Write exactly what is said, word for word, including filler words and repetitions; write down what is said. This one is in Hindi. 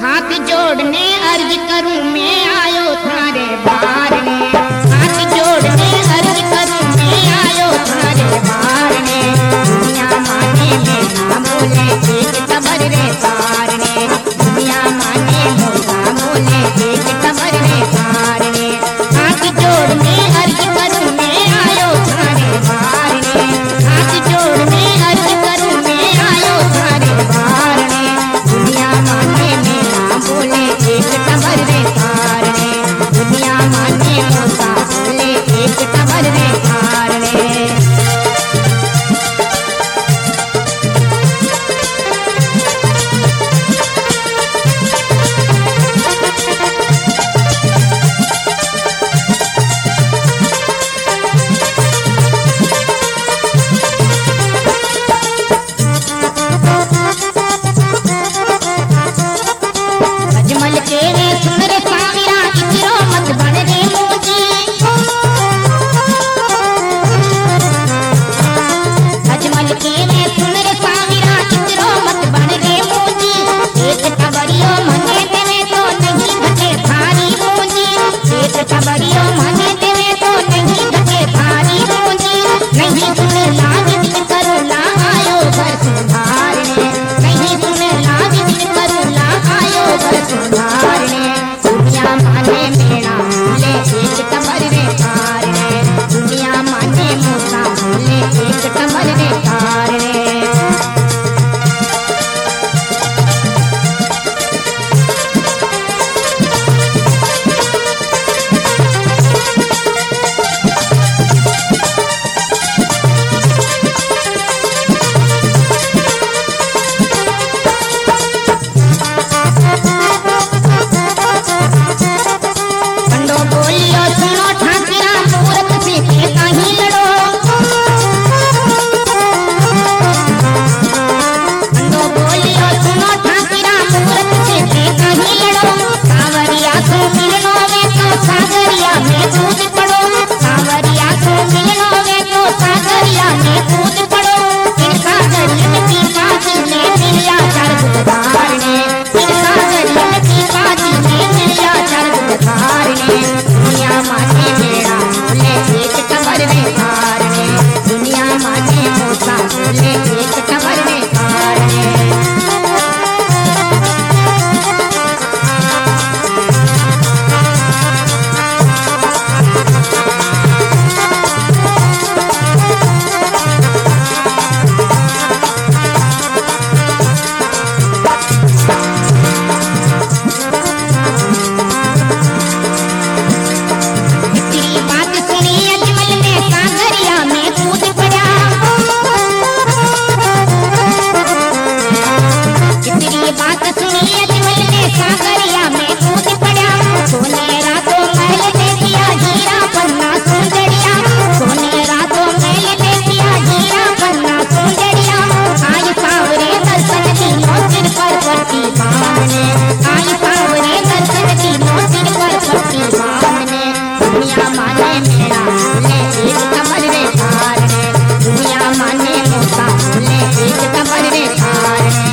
हाथ जोड़ने अर्ज करूं मैं आयो थारे बार ने, हाथ जोड़ने अर्ज करूं मैं आयो थारे बार ने। दुनिया माने में ना बोले एक कबर रे तार ने, दुनिया माने मोला बोले एक कबर रे तार ने। हाथ जोड़ने अर्ज करूं मैं आयो थारे बार ने, हाथ जोड़ने अर्ज करूं मैं आयो थारे बार ने। दुनिया माने में ना बोले एक कबर रे तार ने, दुनिया माने मोला बोले एक कबर रे तार ने। अजमल के रे सुन रे साविरा इतरो मत बन रे मोजी, अजमल के रे सुन रे साविरा इतरो मत बन रे मोजी। एक खबरियो मने देवे तो नहीं घटे थारी मोजी, एक खबरियो मने देवे तो नहीं घटे थारी मोजी। नहीं सुने लाग दिल करो ला आयो घर सुधारने, नहीं सुने लाग दिल करो ला आयो घर सुधारने। दुनिया माने मेरा बोले एक कबर रे तार ने, दुनिया माने मोसा बोले एक कबर रे तार ने। पंडो बोलियो सुनो ठाकरा मूरत से के काहीं लड़ो, पंडो बोलियो सुनो ठाकरा मूरत से के काहीं लड़ो। सावरिया को मिलनो वे तो सागरिया में कूद पड़ो, सावरिया को मिलनो वे तो सागरिया में कूद पड़ो। इन सागरिया की पाती ने मिलिया चढ़ गुदार ने, इन सागरिया की पाती ने मिलिया चढ़ गुदार ने। दुनिया माने मेरा बोले एक कबर रे तार ने, दुनिया माने मोसा बोले एक कबर रे तार ने। तेरी बात सुनी अजमल ने सागरिया में कूद पड़ा, तेरी बात सुनी अजमल ने सागरिया में कूद पड़ा। सोने रातों महल दे दिया हीरा पन्ना सुंदरिया, सोने रातों महल दे दिया हीरा पन्ना सुंदरिया। आई सावरे दर्शन दिनों सिर पर पट्टी बांधने, आई सावरे दर्शन दिनों सिर पर पट्टी बांधने। दुनिया माने मेरा बोले एक कबर रे तार ने, दुनिया माने मोसा बोले एक कबर रे तार ने।